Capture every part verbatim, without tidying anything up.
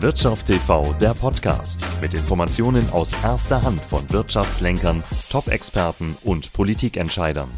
Wirtschaft T V, der Podcast mit Informationen aus erster Hand von Wirtschaftslenkern, Top-Experten und Politikentscheidern.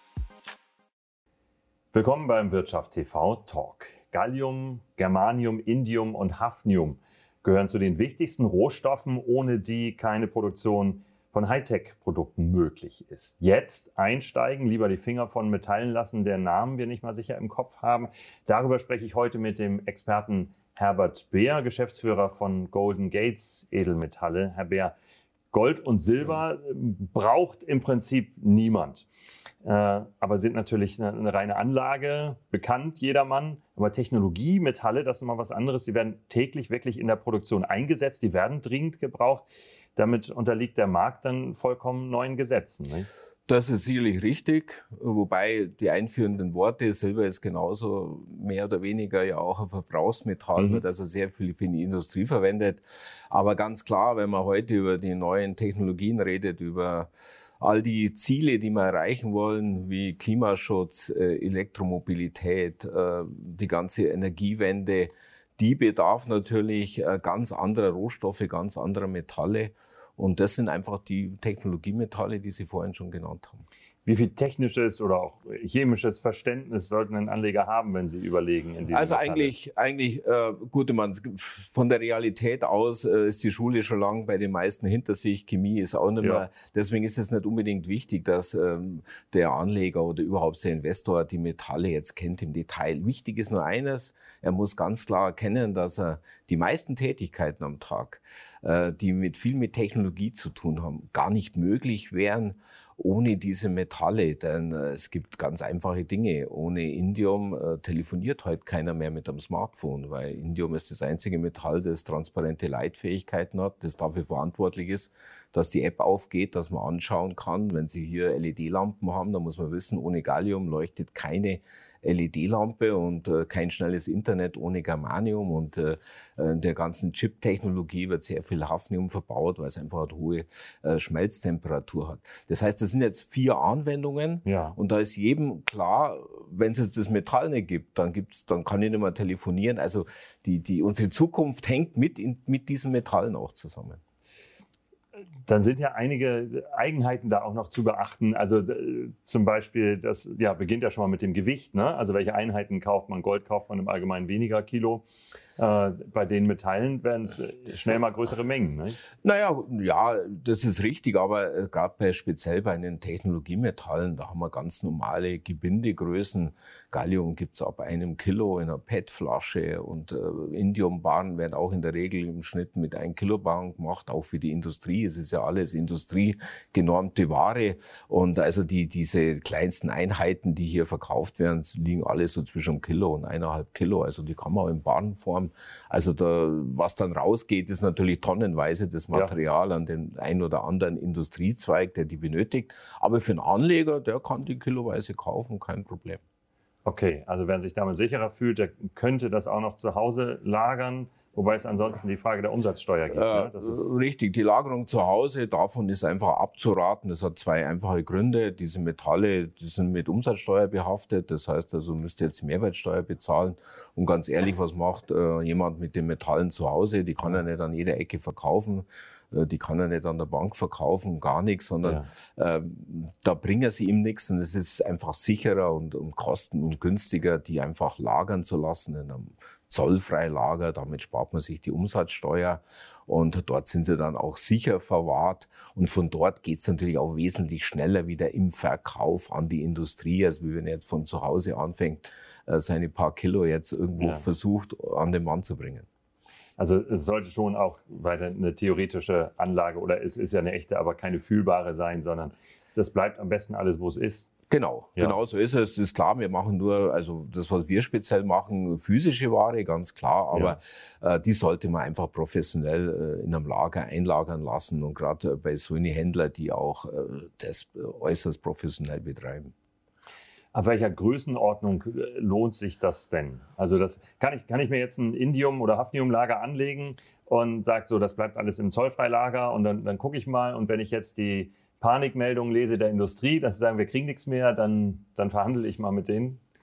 Willkommen beim Wirtschaft T V Talk. Gallium, Germanium, Indium und Hafnium gehören zu den wichtigsten Rohstoffen, ohne die keine Produktion von Hightech-Produkten möglich ist. Jetzt einsteigen, lieber die Finger von Metallen lassen, deren Namen wir nicht mal sicher im Kopf haben. Darüber spreche ich heute mit dem Experten Herbert Beer, Geschäftsführer von Golden Gates Edelmetalle. Herr Beer, Gold und Silber braucht im Prinzip niemand, äh, aber sind natürlich eine, eine reine Anlage, bekannt jedermann. Aber Technologie, Metalle, das ist nochmal was anderes. Die werden täglich wirklich in der Produktion eingesetzt, die werden dringend gebraucht. Damit unterliegt der Markt dann vollkommen neuen Gesetzen, nicht? Das ist sicherlich richtig, wobei die einführenden Worte, Silber ist genauso mehr oder weniger ja auch ein Verbrauchsmetall, mhm. wird also sehr viel für die Industrie verwendet. Aber ganz klar, wenn man heute über die neuen Technologien redet, über all die Ziele, die wir erreichen wollen, wie Klimaschutz, Elektromobilität, die ganze Energiewende, die bedarf natürlich ganz anderer Rohstoffe, ganz anderer Metalle. Und das sind einfach die Technologiemetalle, die Sie vorhin schon genannt haben. Wie viel technisches oder auch chemisches Verständnis sollten ein Anleger haben, wenn Sie überlegen? In also Metalle? eigentlich, eigentlich äh, gut, man, von der Realität aus äh, ist die Schule schon lange bei den meisten hinter sich. Chemie ist auch nicht mehr. Ja. Deswegen ist es nicht unbedingt wichtig, dass ähm, der Anleger oder überhaupt der Investor die Metalle jetzt kennt im Detail. Wichtig ist nur eines, er muss ganz klar erkennen, dass er die meisten Tätigkeiten am Tag, äh, die mit viel mit Technologie zu tun haben, gar nicht möglich wären, ohne diese Metalle, denn äh, es gibt ganz einfache Dinge. Ohne Indium äh, telefoniert heute keiner mehr mit einem Smartphone, weil Indium ist das einzige Metall, das transparente Leitfähigkeiten hat, das dafür verantwortlich ist, dass die App aufgeht, dass man anschauen kann. Wenn Sie hier L E D-Lampen haben, dann muss man wissen, ohne Gallium leuchtet keine L E D-Lampe und äh, kein schnelles Internet ohne Germanium. Und äh, in der ganzen Chip-Technologie wird sehr viel Hafnium verbaut, weil es einfach eine hohe äh, Schmelztemperatur hat. Das heißt, das sind jetzt vier Anwendungen. Ja. Und da ist jedem klar, wenn es jetzt das Metall nicht gibt, dann gibt's, dann kann ich nicht mehr telefonieren. Also die, die, unsere Zukunft hängt mit, in, mit diesen Metallen auch zusammen. Dann sind ja einige Eigenheiten da auch noch zu beachten. Also äh, zum Beispiel, das ja, beginnt ja schon mal mit dem Gewicht, ne? Also welche Einheiten kauft man? Gold kauft man im Allgemeinen weniger Kilo. Äh, bei den Metallen werden es schnell mal größere Mengen, ne? Naja, ja, das ist richtig, aber äh, gerade bei, speziell bei den Technologiemetallen, da haben wir ganz normale Gebindegrößen. Gallium gibt's ab einem Kilo in einer P E T-Flasche und äh, Indiumbahnen werden auch in der Regel im Schnitt mit einem Kilobarren gemacht, auch für die Industrie. Es ist ja alles industriegenormte Ware und also die diese kleinsten Einheiten, die hier verkauft werden, liegen alle so zwischen einem Kilo und eineinhalb Kilo. Also die kann man auch in Bahnform. Also da, was dann rausgeht, ist natürlich tonnenweise das Material ja. an den ein oder anderen Industriezweig, der die benötigt. Aber für einen Anleger, der kann die kiloweise kaufen, kein Problem. Okay, also wer sich damit sicherer fühlt, der könnte das auch noch zu Hause lagern, wobei es ansonsten die Frage der Umsatzsteuer gibt. Äh, ne? Das ist richtig, die Lagerung zu Hause, davon ist einfach abzuraten. Das hat zwei einfache Gründe. Diese Metalle, die sind mit Umsatzsteuer behaftet. Das heißt also, müsst ihr jetzt Mehrwertsteuer bezahlen. Und ganz ehrlich, was macht äh, jemand mit den Metallen zu Hause? Die kann er nicht an jeder Ecke verkaufen. Die kann er nicht an der Bank verkaufen, gar nichts, sondern ja. äh, da bringen sie ihm nichts. Und es ist einfach sicherer und, und kosten- und günstiger, die einfach lagern zu lassen in einem Zollfreilager. Damit spart man sich die Umsatzsteuer und dort sind sie dann auch sicher verwahrt. Und von dort geht es natürlich auch wesentlich schneller wieder im Verkauf an die Industrie, als wie wenn er jetzt von zu Hause anfängt, äh, seine paar Kilo jetzt irgendwo ja. versucht, an den Mann zu bringen. Also es sollte schon auch weiter eine theoretische Anlage oder es ist ja eine echte, aber keine fühlbare sein, sondern das bleibt am besten alles, wo es ist. Genau, ja. genau so ist es. Es ist klar, wir machen nur, also das, was wir speziell machen, physische Ware, ganz klar, aber ja. äh, die sollte man einfach professionell äh, in einem Lager einlagern lassen und gerade äh, bei solchen Händlern, die auch äh, das äh, äußerst professionell betreiben. Ab welcher Größenordnung lohnt sich das denn? Also das kann ich, kann ich mir jetzt ein Indium- oder Hafniumlager anlegen und sage so, das bleibt alles im Zollfreilager und dann, dann gucke ich mal und wenn ich jetzt die Panikmeldungen lese der Industrie, dass sie sagen, wir kriegen nichts mehr, dann, dann verhandle ich mal mit denen?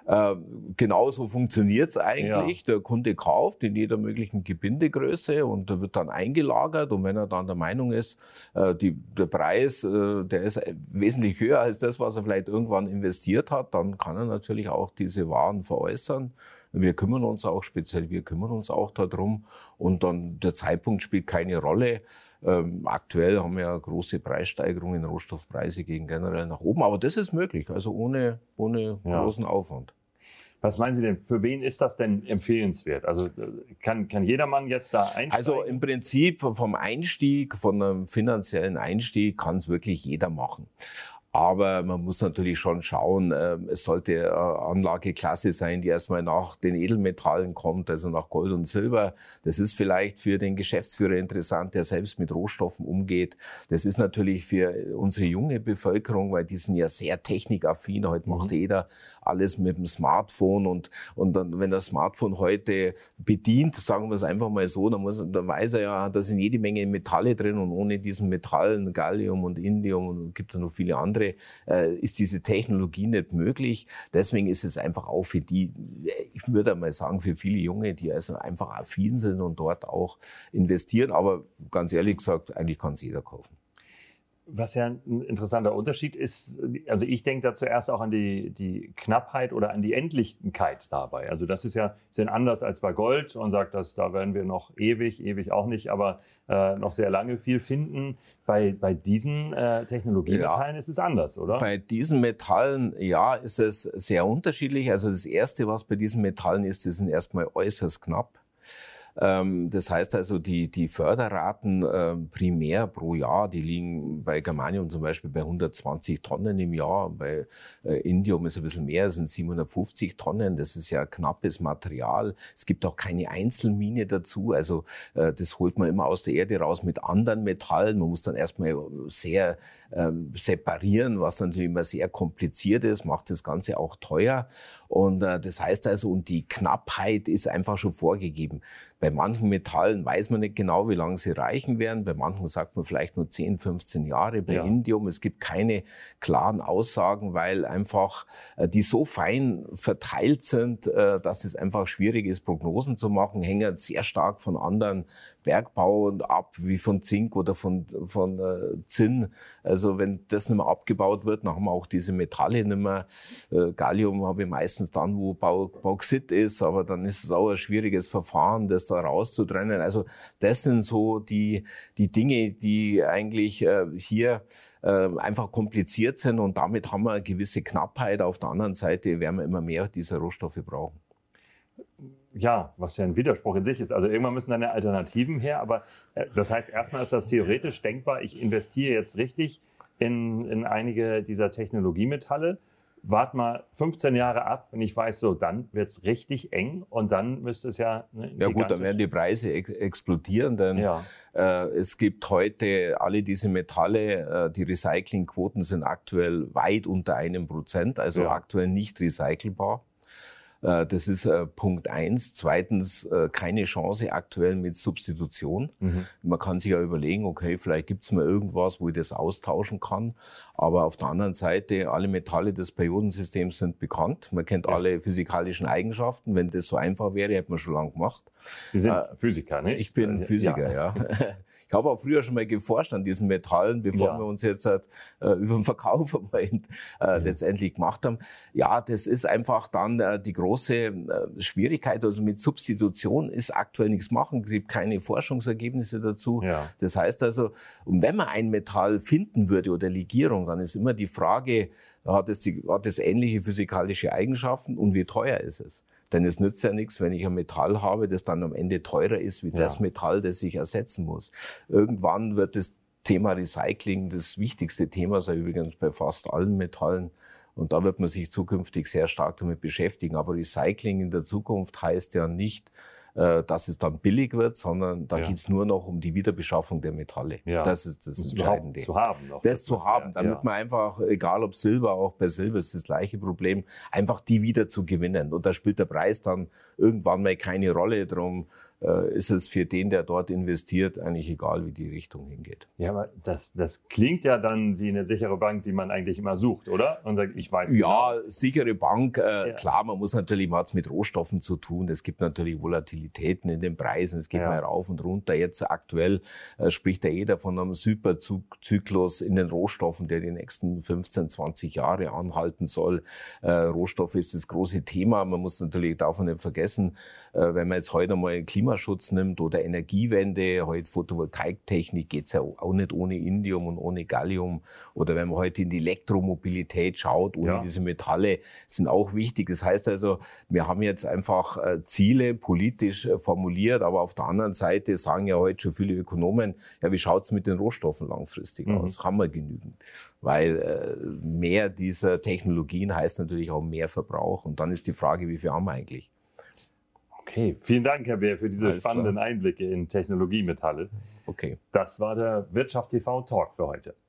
Äh, genauso funktioniert es eigentlich. Ja. Der Kunde kauft in jeder möglichen Gebindegröße und der wird dann eingelagert. Und wenn er dann der Meinung ist, äh, die, der Preis, äh, der ist wesentlich höher als das, was er vielleicht irgendwann investiert hat, dann kann er natürlich auch diese Waren veräußern. Wir kümmern uns auch, speziell wir kümmern uns auch darum. Und dann der Zeitpunkt spielt keine Rolle. Ähm, aktuell haben wir ja große Preissteigerungen, Rohstoffpreise gehen generell nach oben. Aber das ist möglich, also ohne, ohne ja. großen Aufwand. Was meinen Sie denn, für wen ist das denn empfehlenswert? Also kann, kann jedermann jetzt da einsteigen? Also im Prinzip vom Einstieg, von einem finanziellen Einstieg kann es wirklich jeder machen. Aber man muss natürlich schon schauen, es sollte eine Anlageklasse sein, die erstmal nach den Edelmetallen kommt, also nach Gold und Silber. Das ist vielleicht für den Geschäftsführer interessant, der selbst mit Rohstoffen umgeht. Das ist natürlich für unsere junge Bevölkerung, weil die sind ja sehr technikaffin. Heute mhm. macht jeder alles mit dem Smartphone. Und, und dann, wenn das Smartphone heute bedient, sagen wir es einfach mal so, dann, muss, dann weiß er ja, da sind jede Menge Metalle drin. Und ohne diesen Metallen, Gallium und Indium, und gibt es noch viele andere, ist diese Technologie nicht möglich. Deswegen ist es einfach auch für die, ich würde mal sagen, für viele Junge, die also einfach affin sind und dort auch investieren. Aber ganz ehrlich gesagt, eigentlich kann es jeder kaufen. Was ja ein interessanter Unterschied ist, also ich denke da zuerst auch an die, die Knappheit oder an die Endlichkeit dabei. Also das ist ja sind anders als bei Gold und sagt, dass da werden wir noch ewig, ewig auch nicht, aber äh, noch sehr lange viel finden. Bei, bei diesen äh, Technologiemetallen ja. ist es anders, oder? Bei diesen Metallen, ja, ist es sehr unterschiedlich. Also das Erste, was bei diesen Metallen ist, die sind erstmal äußerst knapp. Das heißt also, die, die Förderraten äh, primär pro Jahr, die liegen bei Germanium zum Beispiel bei hundertzwanzig Tonnen im Jahr. Bei äh, Indium ist ein bisschen mehr, das sind siebenhundertfünfzig Tonnen. Das ist ja knappes Material. Es gibt auch keine Einzelmine dazu. Also äh, das holt man immer aus der Erde raus mit anderen Metallen. Man muss dann erstmal sehr äh, separieren, was natürlich immer sehr kompliziert ist, macht das Ganze auch teuer. Und äh, das heißt also, und die Knappheit ist einfach schon vorgegeben. Bei manchen Metallen weiß man nicht genau, wie lange sie reichen werden. Bei manchen sagt man vielleicht nur zehn, fünfzehn Jahre. Bei ja. Indium, es gibt keine klaren Aussagen, weil einfach äh, die so fein verteilt sind, äh, dass es einfach schwierig ist, Prognosen zu machen. Hängen sehr stark von anderen Bergbau ab, wie von Zink oder von, von äh, Zinn. Also wenn das nicht mehr abgebaut wird, dann haben wir auch diese Metalle nicht mehr. Äh, Gallium habe ich meistens dann, wo Bau, Bauxit ist, aber dann ist es auch ein schwieriges Verfahren, das da rauszutrennen. Also das sind so die, die Dinge, die eigentlich äh, hier äh, einfach kompliziert sind und damit haben wir eine gewisse Knappheit. Auf der anderen Seite werden wir immer mehr dieser Rohstoffe brauchen. Ja, was ja ein Widerspruch in sich ist. Also irgendwann müssen dann Alternativen her, aber äh, das heißt, erstmal ist das theoretisch denkbar, ich investiere jetzt richtig in, in einige dieser Technologiemetalle, warte mal fünfzehn Jahre ab, wenn ich weiß, so, dann wird es richtig eng und dann müsste es ja... Ne, ja gut, dann werden die Preise ex explodieren, denn ja. äh, es gibt heute alle diese Metalle, äh, die Recyclingquoten sind aktuell weit unter einem Prozent, also ja. aktuell nicht recycelbar. Das ist äh, Punkt eins. Zweitens, äh, keine Chance aktuell mit Substitution. Mhm. Man kann sich ja überlegen, okay, vielleicht gibt es mal irgendwas, wo ich das austauschen kann. Aber auf der anderen Seite, alle Metalle des Periodensystems sind bekannt. Man kennt ja. alle physikalischen Eigenschaften. Wenn das so einfach wäre, hätte man schon lange gemacht. Sie sind äh, Physiker, ne? Ich bin Physiker, ja. ja. Ich habe auch früher schon mal geforscht an diesen Metallen, bevor ja. wir uns jetzt äh, über den Verkauf äh, ja. letztendlich gemacht haben. Ja, das ist einfach dann äh, die große äh, Schwierigkeit. Also mit Substitution ist aktuell nichts machen. Es gibt keine Forschungsergebnisse dazu. Ja. Das heißt also, und wenn man ein Metall finden würde oder Legierung, dann ist immer die Frage, hat es, die, hat es ähnliche physikalische Eigenschaften und wie teuer ist es? Denn es nützt ja nichts, wenn ich ein Metall habe, das dann am Ende teurer ist wie ja. das Metall, das ich ersetzen muss. Irgendwann wird das Thema Recycling das wichtigste Thema sein, übrigens bei fast allen Metallen. Und da wird man sich zukünftig sehr stark damit beschäftigen. Aber Recycling in der Zukunft heißt ja nicht, dass es dann billig wird, sondern da ja. geht es nur noch um die Wiederbeschaffung der Metalle. Ja. Das ist das, das Entscheidende. Zu haben noch. Das, das zu haben, damit ja. man einfach, egal ob Silber, auch bei Silber ist das gleiche Problem, einfach die wieder zu gewinnen. Und da spielt der Preis dann irgendwann mal keine Rolle drum. äh, ist es für den, der dort investiert, eigentlich egal, wie die Richtung hingeht. Ja, aber das, das klingt ja dann wie eine sichere Bank, die man eigentlich immer sucht, oder? Und sagt, ich weiß Ja, genau. sichere Bank, äh, Ja. klar, man muss natürlich, man hat es mit Rohstoffen zu tun. Es gibt natürlich Volatilitäten in den Preisen, es geht Ja. mal rauf und runter. Jetzt aktuell äh, spricht ja jeder von einem Superzyklus in den Rohstoffen, der die nächsten fünfzehn, zwanzig Jahre anhalten soll. Äh, Rohstoff ist das große Thema. Man muss natürlich davon nicht vergessen, äh, wenn man jetzt heute mal den Klimaschutz nimmt oder Energiewende, heute Photovoltaiktechnik, geht's ja auch nicht ohne Indium und ohne Gallium. Oder wenn man heute in die Elektromobilität schaut, ohne Ja. diese Metalle, sind auch wichtig. Das heißt also, wir haben jetzt einfach äh, Ziele politisch äh, formuliert, aber auf der anderen Seite sagen ja heute schon viele Ökonomen, ja, wie schaut's mit den Rohstoffen langfristig Mhm. aus? Haben wir genügend? Weil äh, mehr dieser Technologien heißt natürlich auch mehr Verbrauch. Und dann ist die Frage, wie viel haben wir eigentlich? Okay, vielen Dank, Herr Beer, für diese Alles klar. spannenden Einblicke in Technologiemetalle. Okay. Das war der Wirtschaft T V Talk für heute.